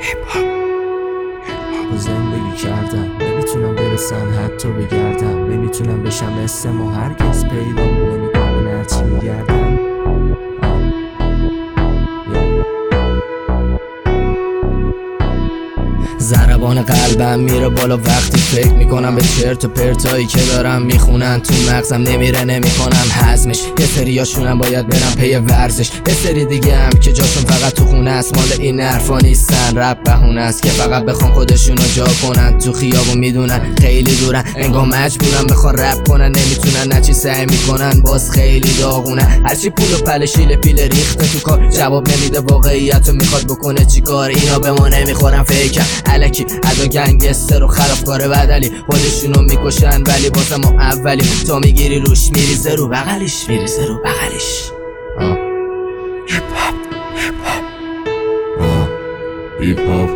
با زندگی کردم نمیتونم برسن حتی بگردم، نمیتونم بشم مثل ما هرگز پیدا نمیکنه هرچی میگردم. ضربان قلبم میره بالا وقتی فکر میکنم به چرت و پرتایی که دارم میخونن تو مغزم، نمیره نمیکنم هضمش. یه سریاشونم باید برم پی ورزش، یه سری دیگه هم که جاشون فقط تو خونه است. مال این حرفا نیستن، رپ بهونه است که فقط بخوام خودشونو جا کنن. تو خیابون میدونن خیلی دورن، انگار مجبورن بخوان رپ کنن، نمیتونن نه چی سعی میکنن باز خیلی داغونه. هرچی پول و پل شیل پیل ریخته تو کار، جواب نمیده واقعیتو میخواد بکنه چیکار. اینا به ما نمیخورن فیکن الکی، ادا گنگستر و خرافکار بدلی، خودشونو میکشن ولی بازم ما اولی. تا میگیری روش میریزه رو بغلیش، میریزه رو بغلیش. هیپ هاپ هیپ هاپ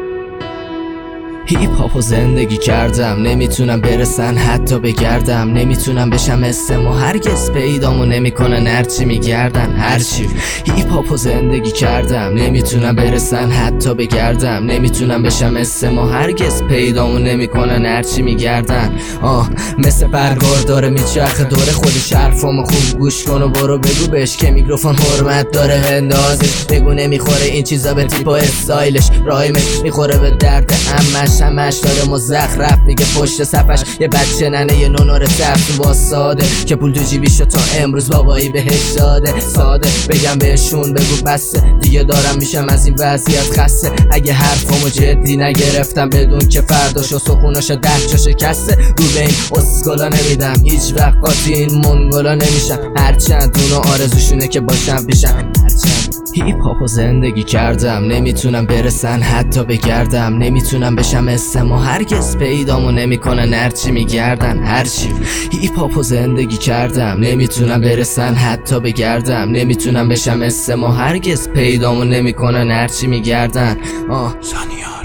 هیپ هاپو زندگی کردم، نمیتونم برسن حتی بگردم، نمیتونم بشم مثل ما هرگز پیدامو نمیکنن هرچی میگردن هرچی. هیپ هاپو زندگی کردم، نمیتونم برسن حتی بگردم، نمیتونم بشم مثل ما هرگز پیدامو نمیکنن هرچی میگردن. مثل برگار داره میچرخه دور خودش، حرفامو خوب گوش کن و برو بگو بهش که میکروفون حرمت داره بندازش. بگو نمیخوره این چیزا به تیپ و استایلش، رایمش میخوره به درد همش داره مزخرف میگه پشت صفش. یه بچه ننه یه نونور سفت واساده که پول تو جیبی شد تا امروز بابایی بهش داده. ساده بگم بهشون بگو بسه دیگه، دارم میشم از این وضعیت خسته. اگه حرفامو جدی نگرفتم بدون که فرداشو سخوناش 10 جا شکسته. رو به این اسکولا نمیدم هیچ وقت قاطی این منگولا نمیشم، هرچند اونو آرزوشونه که باشم پیشم. هیپ هاپو زندگی کردم، نمیتونم برسن حتی بگردم، نمیتونم بشم مثل ما هرگز پیدامو نمیکنن هرچی میگردن هرچی. هیپ هاپو زندگی کردم، نمیتونم برسن حتی بگردم، نمیتونم بشم مثل ما هرگز پیدامو نمیکنن هرچی میگردن. ثانیات